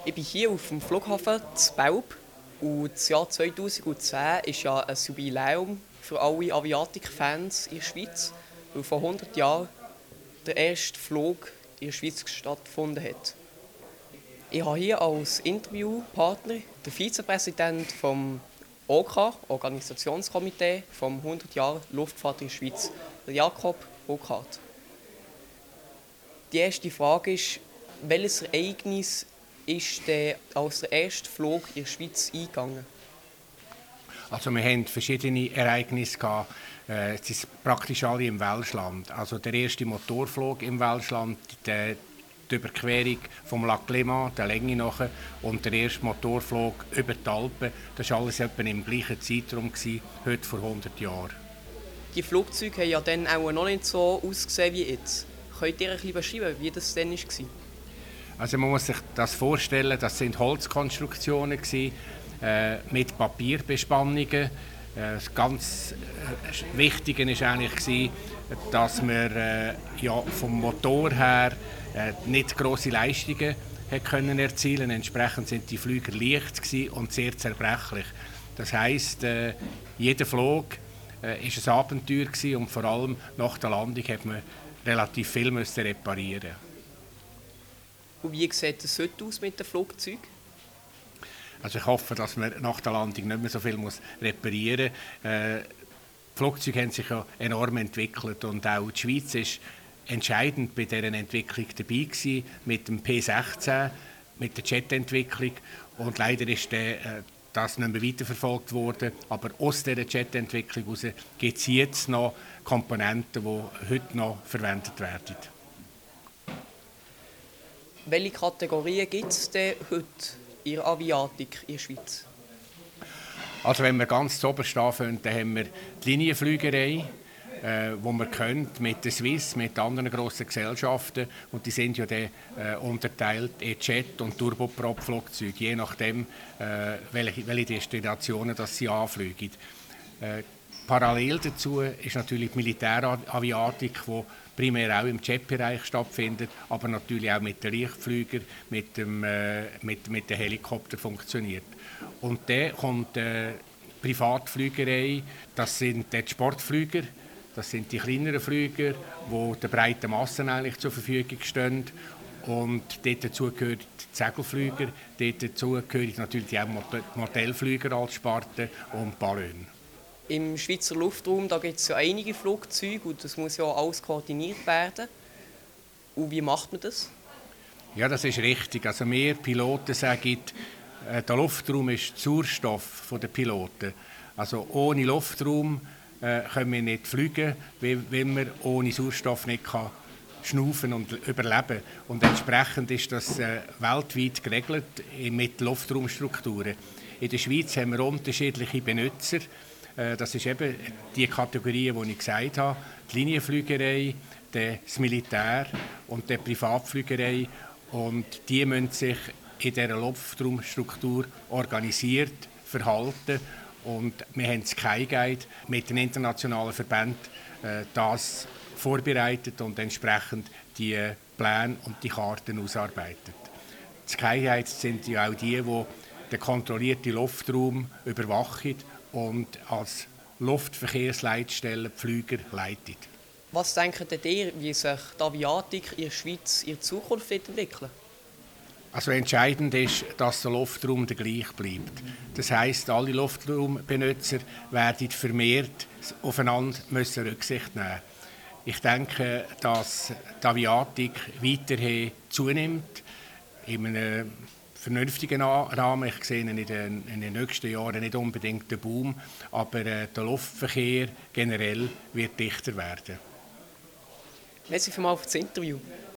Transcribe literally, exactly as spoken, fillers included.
Ich bin hier auf dem Flughafen zu Belp und das Jahr zweitausendzehn ist ja ein Jubiläum für alle Aviatik-Fans in der Schweiz, weil vor hundert Jahren der erste Flug in der Schweiz stattgefunden hat. Ich habe hier als Interviewpartner den Vizepräsidenten vom O K, Organisationskomitee vom hundert Jahre Luftfahrt in der Schweiz, Jakob Burkhardt. Die erste Frage ist, welches Ereignis ist denn als der erste Flug in der Schweiz eingegangen? Also wir hatten verschiedene Ereignisse gehabt. Äh, es ist praktisch alle im Welschland. Also der erste Motorflug im Welschland, die, die Überquerung vom Lac Léman, der Länge nach, und der erste Motorflug über die Alpen. Das war alles etwa im gleichen Zeitraum, heute vor hundert Jahren. Die Flugzeuge haben ja dann auch noch nicht so ausgesehen wie jetzt. Könnt ihr ein bisschen beschreiben, wie das dann war? Also man muss sich das vorstellen, das sind Holzkonstruktionen gewesen, äh, mit Papierbespannungen. Äh, das ganz äh, Wichtige war eigentlich gewesen, dass wir äh, ja, vom Motor her äh, nicht grosse Leistungen können erzielen. Entsprechend sind die Flüger leicht gewesen und sehr zerbrechlich. Das heisst, äh, jeder Flug äh, ist ein Abenteuer gewesen und vor allem nach der Landung hat man relativ viel müssen reparieren. Und wie sieht es heute aus mit dem Flugzeug? Also ich hoffe, dass man nach der Landung nicht mehr so viel muss reparieren muss. Äh, die Flugzeuge haben sich ja enorm entwickelt und auch die Schweiz ist entscheidend bei dieser Entwicklung dabei gewesen, mit dem P sechzehn, mit der Jetentwicklung. Und leider ist der, äh, das nicht mehr weiterverfolgt worden. Aber aus dieser Jetentwicklung heraus gibt es jetzt noch Komponenten, die heute noch verwendet werden. Welche Kategorien gibt es denn heute in der Aviatik in der Schweiz? Also wenn wir ganz zu oberst anfangen, dann haben wir die Linienflügerei, äh, wo wir können, mit der Swiss, mit anderen grossen Gesellschaften. Und die sind ja dann äh, unterteilt in Jet- und Turboprop-Flugzeuge, je nachdem, äh, welche, welche Destinationen das sie anfliegen. Äh, parallel dazu ist natürlich die Militäraviatik, die primär auch im Jet-Bereich stattfindet, aber natürlich auch mit den Leichtflügern, mit, dem, äh, mit, mit den Helikoptern funktioniert. Und dann kommt äh, die Privatflügerei, das sind die Sportflüger, das sind die kleineren Flüger, die der breiten Masse eigentlich zur Verfügung stehen. Und dort dazu gehören die Segelflüger, dort dazu gehören natürlich auch Modellflüger als Sparte und Ballone. Im Schweizer Luftraum gibt es ja einige Flugzeuge und das muss ja alles koordiniert werden. Und wie macht man das? Ja, das ist richtig. Also wir Piloten sagen, äh, der Luftraum ist der Sauerstoff der Piloten. Also ohne Luftraum äh, können wir nicht fliegen, weil, weil man ohne Sauerstoff nicht kann schnaufen und überleben. Und entsprechend ist das äh, weltweit geregelt mit Luftraumstrukturen. In der Schweiz haben wir unterschiedliche Benutzer. Das ist eben die Kategorie, die ich gesagt habe, die Linienflügerei, das Militär und die Privatflügerei. Und die müssen sich in dieser Luftraumstruktur organisiert verhalten. Und wir haben das Skyguide mit den internationalen Verbänden das vorbereitet und entsprechend die Pläne und die Karten ausarbeitet. Die Skyguides sind ja auch die, die den kontrollierten Luftraum überwachen und als Luftverkehrsleitstelle die Flüger leitet. Was denkt ihr, wie sich die Aviatik in der Schweiz in Zukunft entwickelt? Also entscheidend ist, dass der Luftraum der gleich bleibt. Das heisst, alle Luftraumbenutzer werden vermehrt aufeinander müssen Rücksicht nehmen. Ich denke, dass die Aviatik weiterhin zunimmt. In einem vernünftigen Rahmen. Ich sehe in den, in den nächsten Jahren nicht unbedingt den Boom, aber äh, der Luftverkehr generell wird dichter werden. Merci vielmals für das Interview.